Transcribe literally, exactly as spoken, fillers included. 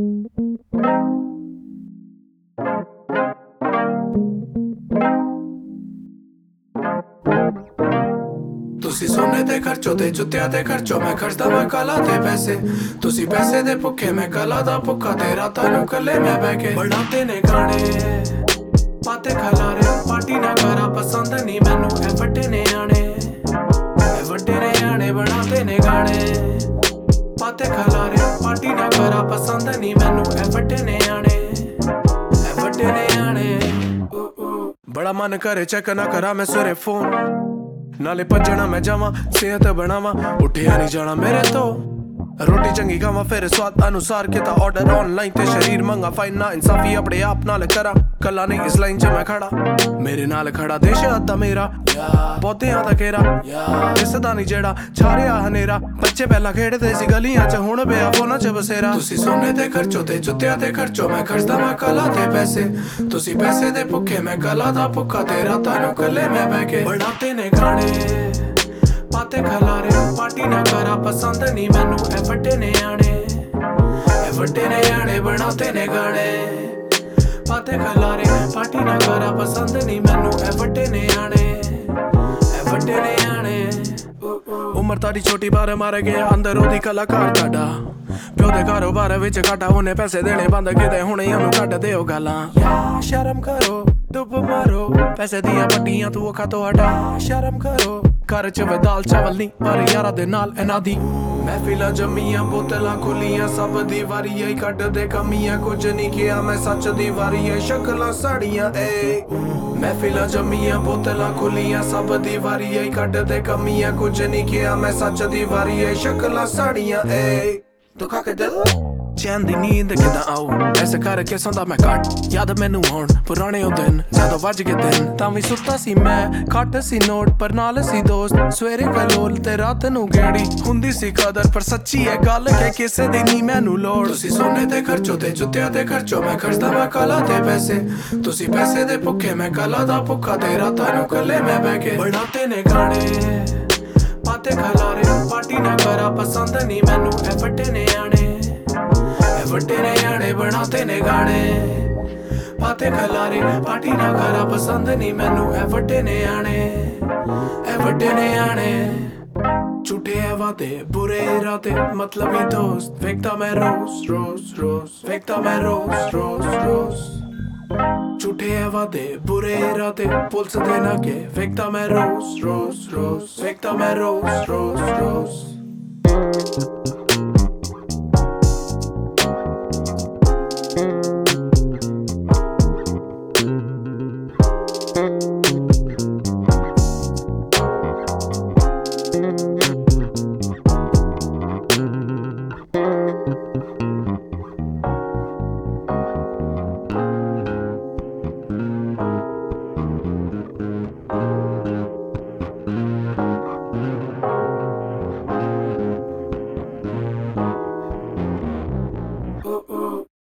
ਤੁਸੀਂ ਸੋਨੇ ਤੇ ਖਰਚੋ ਤੇ ਜੁੱਤਿਆਂ ਤੇ ਖਰਚੋ, ਮੈਂ ਖਰਚਦਾ ਮੈਂ ਕਲਾ ਤੇ ਪੈਸੇ। ਤੁਸੀਂ ਪੈਸੇ ਦੇ ਭੁੱਖੇ, ਮੈਂ ਕਲਾ ਦਾ ਭੁੱਖਾ, ਤੇ ਰਾਤਾਂ ਨੂੰ ਕੱਲੇ ਮੈਂ ਬਹਿ ਕੇ ਬਣਾਤੇ ਨੇ ਗਾਣੇ ਪਾਤੇ ਖਲਾਰੇ। ਪਾਰਟੀ ਨਾ ਕਰਾ ਪਸੰਦ ਨਹੀਂ ਮੈਨੂੰ ਇਹ ਵੱਡੇ ਨੇ ਆਣੇ, ਇਹ ਵੱਡੇ ਨੇ ਆਣੇ ਬਣਾਤੇ ਨੇ ਗਾਣੇ ਪਾਤੇ ਖਲਾਰੇ। ਪਾਰਟੀ ਨਾ ਕਰਾ ਪਸੰਦ ਨਹੀਂ ਮੈਨੂੰ ਇਹ ਵੱਡੇ ਨੇ ਆਣੇ, ਇਹ ਵੱਡੇ ਨੇ ਆਣੇ। ਬੜਾ ਮਨ ਕਰੇ ਚੈੱਕ ਨਾ ਕਰਾਂ ਮੈਂ ਸਵੇਰੇ ਫੋਨ, ਨਾਲੇ ਭੱਜਣਾ ਮੈਂ ਜਾਵਾਂ ਸਿਹਤ ਬਣਾਵਾਂ, ਉੱਠਿਆ ਨਹੀਂ ਜਾਣਾ ਮੇਰੇ ਤੋਂ। ਰੋਟੀ ਚੰਗੀ ਖਾਵਾਂ ਫਿਰ ਸਵਾਦ ਅਨੁਸਾਰ ਕੀਤਾ ਆਰਡਰ ਆਨਲਾਈਨ ਤੇ ਸ਼ਰੀਰ ਮੰਗਾ ਫਾਈਨਾ ਇਨਸਾਫੀ ਆਪਣੇ ਆਪ ਨਾਲ ਕਰਾਂ, ਕੱਲਾ ਨਹੀਂ ਇਸ ਲਾਈਨ 'ਚ ਮੈਂ ਖੜਾ। ਮੇਰੇ ਨਾਲ ਖੜਾ ਦੇਸ਼ ਅੱਧਾ ਮੇਰਾ, ਬਹੁਤਿਆਂ ਦਾ ਘੇਰਾ ਦਿਸਦਾ ਨਹੀਂ ਜਿਹੜਾ ਛਾਰਿਆ ਹਨੇਰਾ। ਬੱਚੇ ਪਹਿਲਾਂ ਖੇਡਦੇ ਸੀ ਗਲੀਆਂ 'ਚ, ਹੁਣ ਪਿਆ ਫੋਨਾਂ 'ਚ ਬਸੇਰਾ। ਤੁਸੀਂ ਸੋਨੇ ਤੇ ਖਰਚੋ ਤੇ ਜੁੱਤਿਆਂ ਤੇ ਖਰਚੋ, ਮੈਂ ਖਰਚਦਾ ਮੈਂ ਕਲਾ ਤੇ ਪੈਸੇ। ਤੁਸੀਂ ਪੈਸੇ ਦੇ ਭੁੱਖੇ, ਮੈਂ ਕਲਾ ਦਾ ਭੁੱਖਾ, ਤੇ ਰਾਤਾਂ ਨੂੰ ਕੱਲੇ ਮੈਂ ਬਹਿ ਕੇ ਬਣਾਤੇ ਨੇ ਗਾਣੇ ਪਾਤੇ ਖਲਾਰੇ। ਪਾਰਟੀ ਨਾ ਕਰਾ ਪਸੰਦ ਨਹੀਂ ਮੈਨੂੰ ਇਹ ਵੱਡੇ ਨੇ ਆਣੇ, ਇਹ ਵੱਡੇ ਨੇ ਆਣੇ ਬਣਾਤੇ ਨੇ ਗਾਣੇ ਪਾਤੇ ਖਲਾਰੇ। ਪਾਰਟੀ ਨਾ ਕਰਾ ਪਸੰਦ ਨਹੀਂ ਮੈਨੂੰ ਇਹ ਵੱਡੇ ਨੇ ਆਣੇ, ਇਹ ਵੱਡੇ ਨੇ ਆਣੇ। ਉਮਰ ਤਾੜੀ ਛੋਟੀ ਬਾਰ ਮਾਰ ਗਿਆ ਅੰਦਰ ਉਹਦੀ ਕਲਾਕਾਰ ਤੁਹਾਡਾ, ਪਿਓ ਦੇ ਕਾਰੋਬਾਰ ਵਿੱਚ ਘਾਟਾ ਉਹਨੇ ਪੈਸੇ ਦੇਣੇ ਬੰਦ ਕਿਤੇ, ਹੁਣੇ ਉਹਨੂੰ ਕੱਢ ਦਿਓ ਗਾਲਾਂ। ਯਾ ਸ਼ਰਮ ਕਰੋ ਡੁੱਬ ਮਾਰੋ ਪੈਸੇ ਦੀਆਂ ਵੱਡੀਆਂ ਤੂੰ ਅੱਖਾਂ ਤੋਂ ਹਟਾ, ਸ਼ਰਮ ਕਰੋ ਘਰ 'ਚ ਵੇ ਦਾਲ ਚਾਵਲ ਨਹੀਂ ਪਰ ਯਾਰਾਂ ਦੇ ਨਾਲ ਇਹਨਾਂ ਦੀ ਮਹਿਫਿਲਾਂ ਜੰਮੀਆਂ, ਬੋਤਲਾਂ ਖੁੱਲੀਆਂ, ਸਭ ਦੀ ਵਾਰੀ ਆਈ ਕੱਢਦੇ ਕਮੀਆਂ। ਕੁਝ ਨਹੀਂ ਕਿਹਾ ਮੈਂ ਸੱਚ ਦੀ ਵਾਰੀ ਆਈ ਸ਼ਕਲਾਂ ਸਾੜੀਆਂ ਏ। ਮਹਿਫਿਲਾਂ ਜੰਮੀਆਂ, ਬੋਤਲਾਂ ਖੁੱਲੀਆਂ, ਸਭ ਦੀ ਵਾਰੀ ਆਈ ਕੱਢਦੇ ਕਮੀਆਂ। ਕੁਝ ਨਹੀਂ ਕਿਹਾ ਮੈਂ ਸੱਚ ਦੀ ਵਾਰੀ ਆਈ ਸ਼ਕਲਾਂ ਸਾੜੀਆਂ ਏ। ਦੁਖਾ ਕੇ ਦਿਲ ਚੈਨ ਦੀ ਨੀਂਦ ਕਿੱਦਾਂ ਆਊ ਐਸੇ ਕਰਕੇ ਸੌਂਦਾ ਮੈਂ ਘੱਟ, ਯਾਦ ਮੈਨੂੰ ਹੁਣ ਪੁਰਾਣੇ ਉਹ ਦਿਨ ਜਦੋਂ ਵੱਜ ਗਏ ਦਿਨ। ਤਾਂ ਵੀ ਸੁੱਤਾ ਸੀ ਮੈਂ ਘੱਟ ਸੀ ਨੋਟ ਪਰ ਨਾਲ ਸੀ ਦੋਸਤ, ਸਵੇਰੇ ਕਲੋਲ ਤੇ ਰਾਤ ਨੂੰ ਗੇੜੀ ਹੁੰਦੀ ਸੀ ਕਦਰ। ਪਰ ਸੱਚੀ ਇਹ ਗੱਲ ਕਿ ਕਿਸੇ ਦੀ ਨਹੀਂ ਮੈਨੂੰ ਲੋੜ। ਤੁਸੀਂ ਸੋਨੇ ਤੇ ਖਰਚੋ ਤੇ ਜੁੱਤਿਆਂ ਤੇ ਖਰਚੋ, ਮੈਂ ਖਰਚਦਾ ਮੈਂ ਕਲਾ ਤੇ ਪੈਸੇ। ਤੁਸੀਂ ਪੈਸੇ ਦੇ ਭੁੱਖੇ, ਮੈਂ ਕਲਾ ਦਾ ਭੁੱਖਾ, ਤੇ ਰਾਤਾਂ ਨੂੰ ਕੱਲੇ ਮੈਂ ਬਹਿ ਕੇ ਬਣਾਤੇ ਨੇ ਗਾਣੇ ਪਾਤੇ ਖਲਾਰੇ। ਪਾਰਟੀ ਨਾ ਕਰਾ ਪਸੰਦ ਨਹੀਂ ਮੈਨੂੰ ਇਹ ਵੱਡੇ ਨੇ ਆਣੇ, ਇਹ ਵੱਡੇ ਨੇ ਆਣੇ ਬਣਾਤੇ ਨੇ ਗਾਣੇ ਪਾਤੇ ਖਲਾਰੇ। ਪਾਰਟੀ ਨਾ ਕਰਾ ਪਸੰਦ ਨਹੀਂ ਮੈਨੂੰ ਇਹ ਵੱਡੇ ਨੇ ਆਣੇ, ਇਹ ਵੱਡੇ ਨੇ ਆਣੇ। ਝੂਠੇ ਵਾਦੇ ਬੁਰੇ ਇਰਾਦੇ ਮਤਲਬੀ ਦੋਸਤ, ਵੇਖਦਾ ਮੈਂ ਰੋਜ਼ ਰੋਜ਼ ਰੋਜ਼, ਵੇਖਦਾ ਮੈਂ ਰੋਜ਼ ਰੋਜ਼ ਰੋਜ਼। ਝੂਠੇ ਵਾਦੇ ਬੁਰੇ ਇਰਾਦੇ ਪੁਲਿਸ ਦੇ ਨਾਕੇ, ਵੇਖਦਾ ਮੈਂ ਰੋਜ਼ ਰੋਜ਼ ਰੋਜ਼, ਵੇਖਦਾ ਮੈਂ ਰੋਜ਼ ਰੋਜ਼ ਰੋਜ਼।